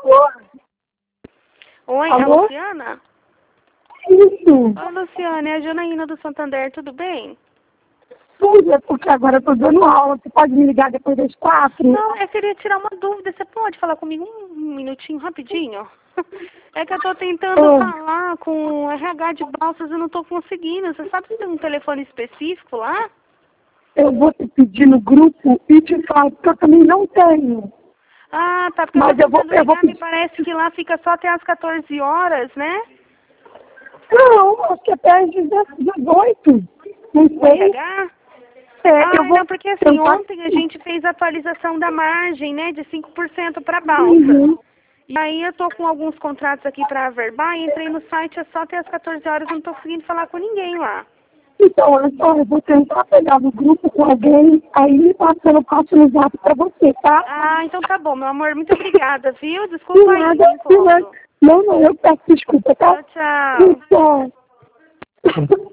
Oi, é a Alô? Luciana? Isso. Oi, Luciana, é a Janaína do Santander, tudo bem? Tudo é porque agora eu tô dando aula. Você pode me ligar depois das 4? Não, eu queria tirar uma dúvida. Você pode falar comigo um minutinho, rapidinho? É que eu tô tentando Oi. falar com o RH de Balsas e não tô conseguindo. Você sabe se tem um telefone específico lá? Eu vou te pedir no grupo e te falo, porque eu também não tenho. Ah, tá, porque Mas eu tô tentando eu vou ligar, me pedir. parece que lá fica só até as 14 horas, né? Não, acho que até às 18. Não O sei. RH? Eu Ah, vou não, porque assim, tentar. ontem a gente fez a atualização da margem, né, de 5% para balsas. Uhum. E aí eu tô com alguns contratos aqui para averbar e entrei no site é só até as 14 horas, não tô conseguindo falar com ninguém lá. Então, olha só, eu vou tentar pegar no grupo com alguém, aí me passando, eu passo no zap pra você, tá? Ah, então tá bom, meu amor, muito obrigada, viu? De Desculpa aí nada, o de nada. incômodo. Não, eu peço desculpa, tá? Tchau, tchau. Tchau.